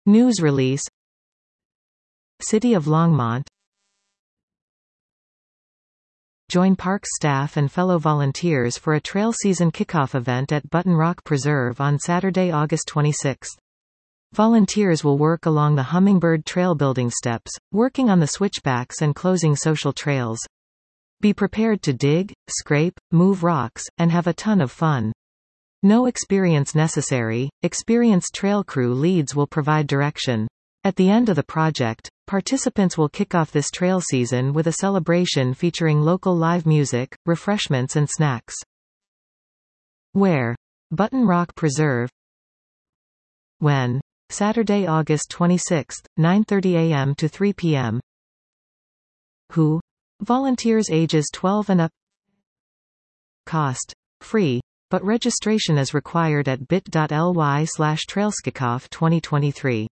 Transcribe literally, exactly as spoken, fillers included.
News release. City of Longmont. Join parks staff and fellow volunteers for a trail season kickoff event at Button Rock Preserve on Saturday, August twenty-sixth. Volunteers will work along the Hummingbird Trail building steps, working on the switchbacks and closing social trails. Be prepared to dig, scrape, move rocks, and have a ton of fun. No experience necessary. Experienced trail crew leads will provide direction. At the end of the project, participants will kick off this trail season with a celebration featuring local live music, refreshments and snacks. Where? Button Rock Preserve. When? Saturday, August twenty-sixth, nine thirty a m to three p m Who? Volunteers ages twelve and up. Cost. Free. But registration is required at bit dot l y slash trailskickoff twenty twenty-three.